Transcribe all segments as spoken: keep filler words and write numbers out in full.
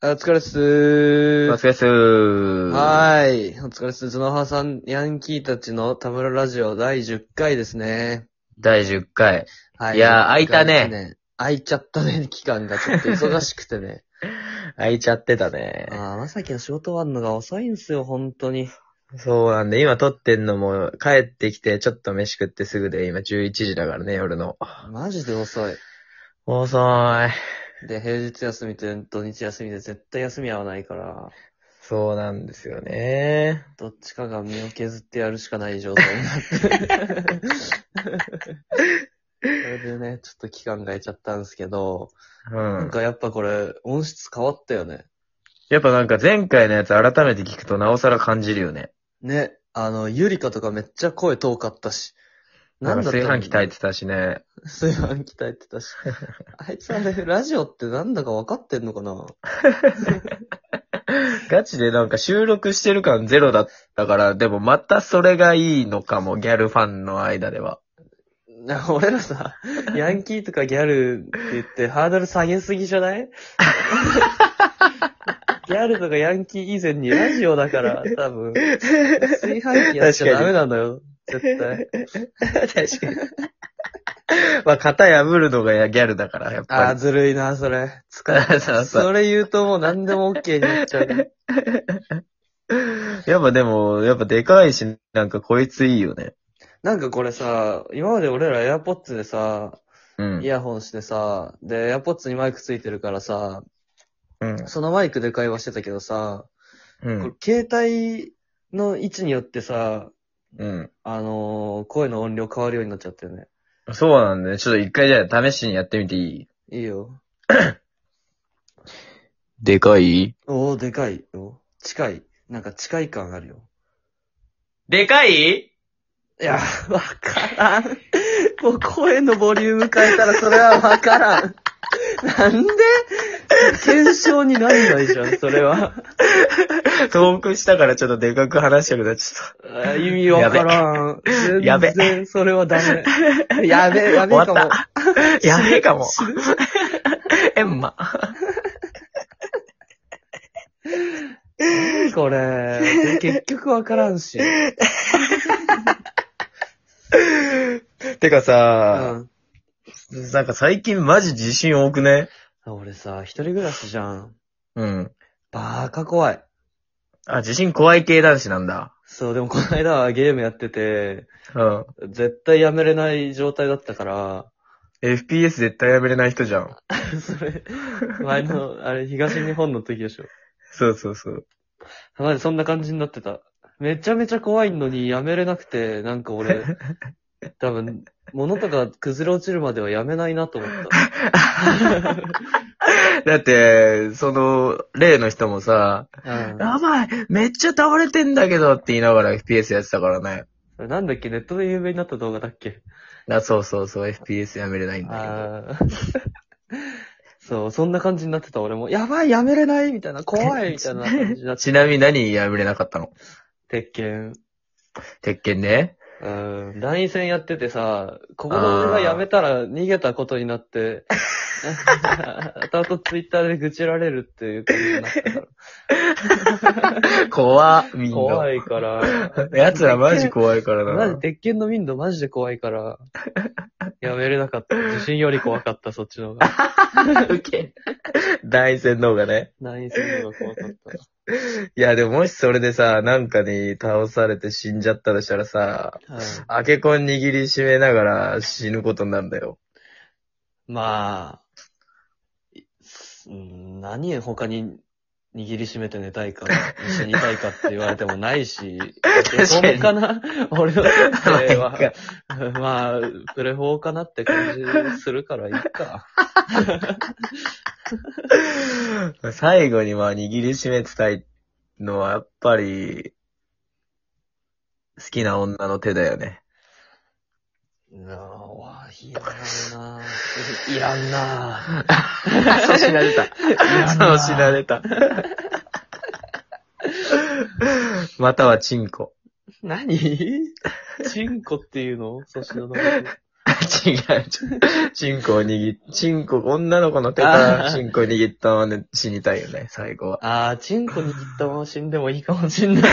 お疲れっすー。 お疲れっすー。 はーい。お疲れっす。角葉さん、ヤンキーたちの田村ラジオだいじゅっかいですね。 だいじゅっかい。 はい。 いやー空いたねじゅっかい記念。空いちゃったね、期間がちょっと忙しくてね。 空いちゃってたね。 あー、まさきの仕事終わんのが遅いんすよ、本当に。 そうなんで、今撮ってんのも、帰ってきて、ちょっと飯食ってすぐで、今じゅういちじだからね、夜の。 マジで遅い。 遅い。 で、平日休みと土日休みで絶対休み合わないから、 そうなんですよね。 どっちかが身を削ってやるしかない状態になって。それでね、ちょっと期間が空いちゃったんですけど、 うなんん。 かやっぱこれ、音質変わったよね。 やっぱなんか前回のやつ改めて聞くとなおさら感じるよね。 ね、あの、ゆりかとかめっちゃ声遠かったし。 なんか炊飯器炊いててたしね。 炊飯器炊いてたし。あいつあれ、ラジオってなんだか分かってんのかなガチでなんか収録してる感ゼロだったから、でもまたそれがいいのかも、ギャルファンの間では。 な俺らさ、ヤンキーとかギャルって言ってハードル下げすぎじゃないギャルとかヤンキー以前にラジオだから、多分。炊飯器やっちゃダメなのよ。絶対。 確かに。まあ、型破るのがギャルだから、やっぱあー、ずるいな、それ。使り。そうそう。 それ言うともう何でも OK になっちゃうから。 やっぱでも、やっぱでかいし、なんかこいついいよね。 なんかこれさ、今まで俺ら AirPods でさ、 うん。 イヤホンしてさ、で、AirPods にマイクついてるからさ、 うん。 そのマイクで会話してたけどさ、これうん。 携帯の位置によってさ、 うん。 あのー声の音量変わるようになっちゃったよね。 そうなんだね。ちょっと一回じゃあ試しにやってみていい？ いいよ。 でかい？ おー、でかいよ。近い。なんか近い感あるよ。 でかい？ いや、わからん。もう声のボリューム変えたらそれはわからん。なんで検証になんないじゃん、それは。 遠くしたからちょっとでかく話したくなっちゃっあ意味わからん。 やべ全然それはダメ。やべえ、やべえかも。 終わた。やべえかも。エンマ。 何これ。結局わからんし。 てかうさ、 ん。 なんか最近マジ自信多くね？ 俺さ、一人暮らしじゃん。 うん。 バーカ怖い。 あ、自信怖い系男子なんだ。 そう、でもこの間はゲームやってて、 うん。 絶対やめれない状態だったから、 エフピーエス 絶対やめれない人じゃん。 それ、前の、あれ、東日本の時でしょ。 そうそうそう。 マジそんな感じになってた。めちゃめちゃ怖いのにやめれなくて、なんか俺、多分、物とか崩れ落ちるまではやめないなと思った。 だって、その、例の人もさ、 うん。 やばいめっちゃ倒れてんだけどって言いながら エフピーエス やってたからね。 それなんだっけ、ネットで有名になった動画だっけ。 あ、そうそうそう、エフピーエス やめれないんだけど。 ああ。そう、そんな感じになってた俺も。やばい、やめれないみたいな、怖いみたいな感じになってた。 ちなみに何やめれなかったの？ 鉄拳。 鉄拳ね。 うん、ライン戦やっててさ、ここで俺がやめたら逃げたことになって、後々ツイッターで愚痴られるっていう感じになったから。 怖っ、みんな。 怖いから。 奴らマジ怖いからな。 マジ、鉄拳の民度マジで怖いから、やめれなかった。地震より怖かった、そっちの方が。 ウケ。大戦の方がね。 ライン戦の方が怖かった。 いや、でももしそれでさ、なんかに倒されて死んじゃったとしたらさ、 はい、 明けこん握りしめながら死ぬことになるんだよ。 まあ、うん、何他に握りしめて寝たいか、一緒にいたいかって言われてもないし、 確かにかな俺の人生は、まあ、プレフォーかなって感じするからいいか。 最後にまあ握りしめてたいのはやっぱり、好きな女の手だよね。 なあ、わいらんな。いらんな。 そうしなれた。そうしなれた。またはチンコ。 何チンコっていうの粗品のこと。 違う。チンコを握っ、チンコ、女の子の手からチンコ握ったままね死にたいよね、最後は。 あー、チンコ握ったまま死んでもいいかもしんない。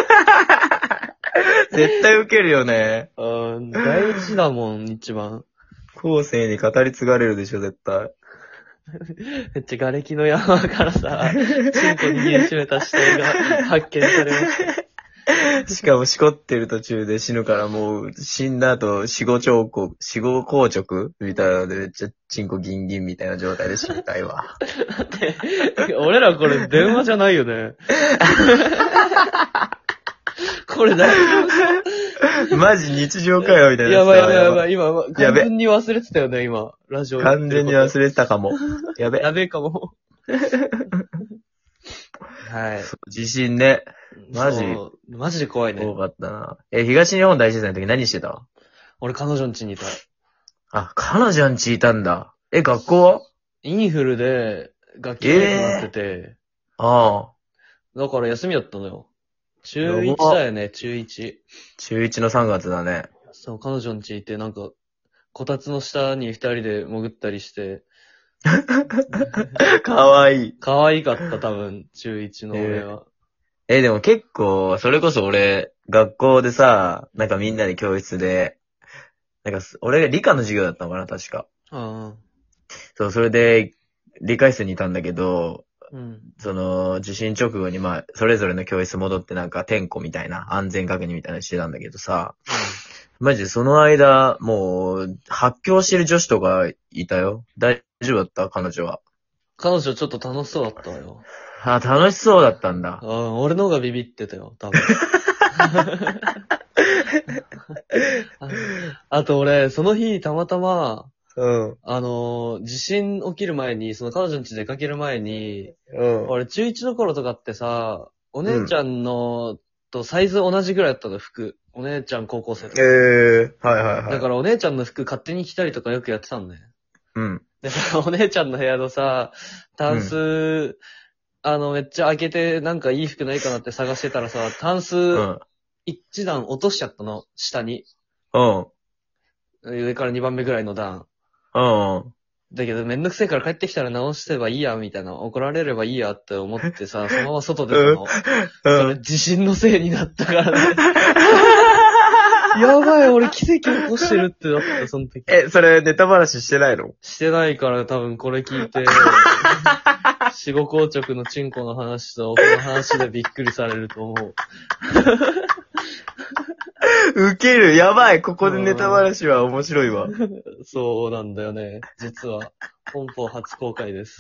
絶対ウケるよね。 うん、大事だもん、一番。 後世に語り継がれるでしょ、絶対。 めっちゃ瓦礫の山からさ、チンコ握りしめた死体が発見されました。 しかもしこってる途中で死ぬからもう死んだ後死後彫刻、死後硬直みたいなのでめっちゃチンコギンギンみたいな状態で死にたいわ。 だって、俺らこれ電話じゃないよね。これ大丈夫？ マジ日常会話みたいなやばいやばいやばい。今、 やべ完全に忘れてたよね、今。ラジオ。 完全に忘れてたかも。やべ。 やべえかも。はい。 地震ね。マジそうマジで怖いね。 多かったな。え、東日本大震災の時何してた？ 俺彼女ん家にいた。 あ、彼女ん家いたんだ。え、学校は？ インフルで学級閉鎖になってて、 ああ。 だから休みだったのよ。中いちだよね、中いち。 中いちのさんがつだね。 そう、彼女ん家いて、なんか、こたつの下に二人で潜ったりして、 かわいい。 可愛かった、多分、中いちの俺は。 えー、え、でも結構、それこそ俺、学校でさ、なんかみんなで教室で、なんか、俺が理科の授業だったのかな、確か。 ああ。 そう、それで、理科室にいたんだけど、 うん。 その、地震直後にまあ、それぞれの教室戻ってなんか、点呼みたいな、安全確認みたいなのしてたんだけどさ、マジでその間、もう、発狂してる女子とかいたよ。大丈夫だった彼女は。 彼女ちょっと楽しそうだったわよ。 あ、楽しそうだったんだ。 うん、俺の方がビビってたよ、多分。あと俺、その日たまたま、 うん。 あのー、地震起きる前に、その彼女の家出かける前に、 うん。 俺中いちの頃とかってさ、お姉ちゃんの、とサイズ同じぐらいだったの、服。お姉ちゃん高校生とか。 ええー、はいはいはい。 だからお姉ちゃんの服勝手に着たりとかよくやってたんだよ。 うん。 でさ、お姉ちゃんの部屋のさ、タンス、あの、めっちゃ開けてなんかいい服ないかなって探してたらさ、タンスうん。 一段落としちゃったの、下に。 うん。 上からにばんめぐらいの段。 うん。 だけどめんどくせえから帰ってきたら直せばいいや、みたいな。怒られればいいやって思ってさ、そのまま外出たの。それ地震のせいになったからね。やばい、俺奇跡起こしてるってなった、その時。 え、それネタ話してないの？ してないから多分これ聞いて、死後硬直のチンコの話とこの話でびっくりされると思う。 ウケる。やばい。ここでネタ話は面白いわ。 そうなんだよね。実は、本邦初公開です。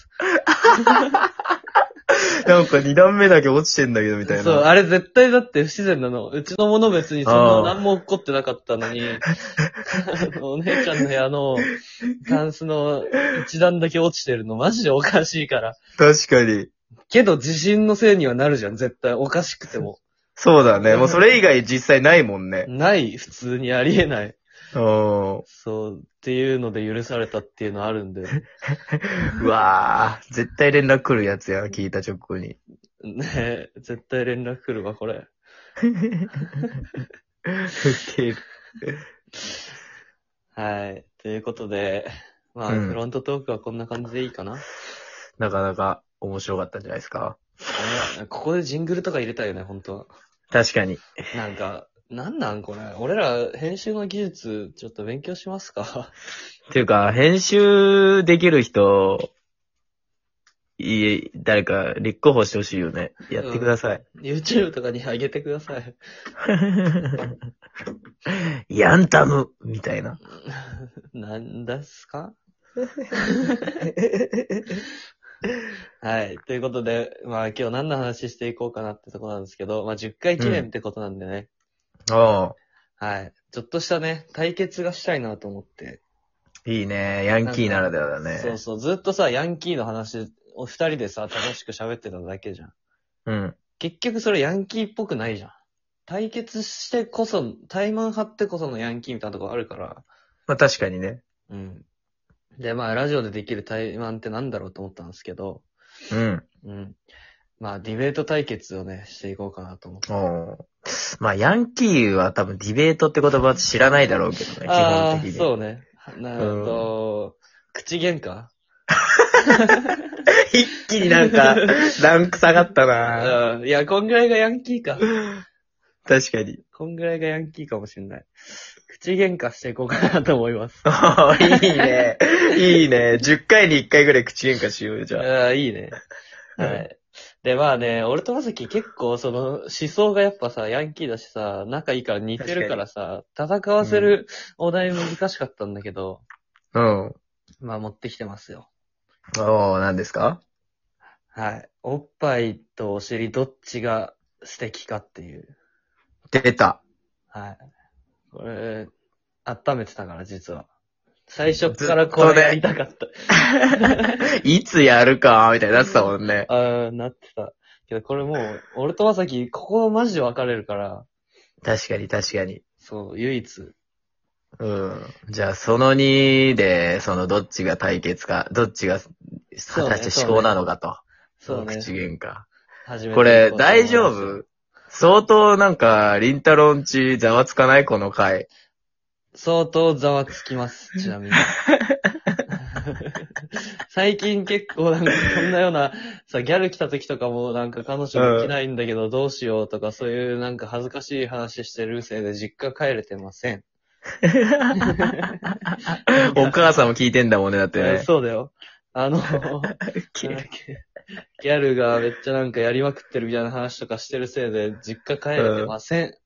なんか二段目だけ落ちてんだけどみたいな。 そう、あれ絶対だって不自然なの。うちのもの別にそんな何も起こってなかったのに、お姉ちゃんの部屋のタンスの一段だけ落ちてるのマジでおかしいから。 確かに。 けど地震のせいにはなるじゃん、絶対。おかしくても。 そうだね。もうそれ以外実際ないもんね。 ない、普通にありえない。 うん。 そう、っていうので許されたっていうのあるんで。 うわぁ、絶対連絡来るやつや、聞いた直後に。 ねえ、絶対連絡来るわ、これ。 ウケる。 はい。ということで、まあ、 うんフロントトークはこんな感じでいいかな。 なかなか面白かったんじゃないですか。 ねここでジングルとか入れたいよね、本当は。 確かに。 なんか、なんなんこれ。俺ら編集の技術、ちょっと勉強しますか。 っていうか、編集できる人、いえ、誰か立候補してほしいよね。やってください。 うん、YouTube とかに上げてください。 ヤンタムみたいな。 なんですかはい。ということで、まあ今日何の話していこうかなってとこなんですけど、まあじゅっかい記念ってことなんでね。 ああ。 はい。ちょっとしたね、対決がしたいなと思って。 いいね。ヤンキーならではだね。 そうそう。ずっとさ、ヤンキーの話を二人でさ、楽しく喋ってただけじゃん。 うん。 結局それヤンキーっぽくないじゃん。対決してこそ、対マン張ってこそのヤンキーみたいなとこあるから。 まあ確かにね。 うん。で、まあラジオでできる対マンってなんだろうと思ったんですけど。 うん。 うん。まあディベート対決をね、していこうかなと思って。 おまあヤンキーは多分ディベートって言葉知らないだろうけどね、基本的に。 そうね。 なると、口喧嘩一気になんか、ランク下がったな。 うん。いや、こんぐらいがヤンキーか。 確かに。 こんぐらいがヤンキーかもしれない。口喧嘩していこうかなと思います。 いいね。いいね。じゅっかいにいっかいぐらい口喧嘩しようよ、じゃあ。 ああ、いいね。はい。で、まあね、俺とまさき結構その思想がやっぱさ、ヤンキーだしさ、仲いいから似てるからさ、戦わせるお題難しかったんだけど、 うん。 まあ持ってきてますよ。 おー、何ですか？ はい。おっぱいとお尻どっちが素敵かっていう。 出た。 はい。これ、温めてたから実は。最初からこれやりたかった。 いつやるか、みたいになってたもんね。 ああ、なってた。けどこれもう、俺とまさき、ここマジで分かれるから。 確かに確かに。 そう、唯一。 うん。じゃあ、そのにで、そのどっちが対決か、どっちが果たして思考なのかと。 そうね。 口喧嘩。 初めてこれ、大丈夫？相当なんか、りんたろんちざわつかないこの回。 相当ざわつきます、ちなみに。最近結構なんかこんなような、さ、ギャル来た時とかもなんか彼女が来ないんだけどどうしようとかそういうなんか恥ずかしい話してるせいで実家帰れてません。 お母さんも聞いてんだもんね、だってね。 そうだよ。あの、ギャルがめっちゃなんかやりまくってるみたいな話とかしてるせいで実家帰れてません。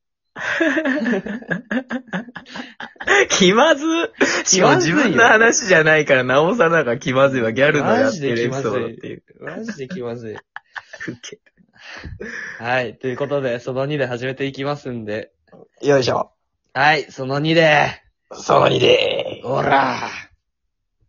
気まずしかも自分の話じゃないからなおさらなんか気まずいわ。ギャルのやってるエピソードっていう。 マジで気まずい。 ウケる。 はい。ということで、そのにで始めていきますんで。 よいしょ。 はい、そのにで。 そのにで。 ほらー。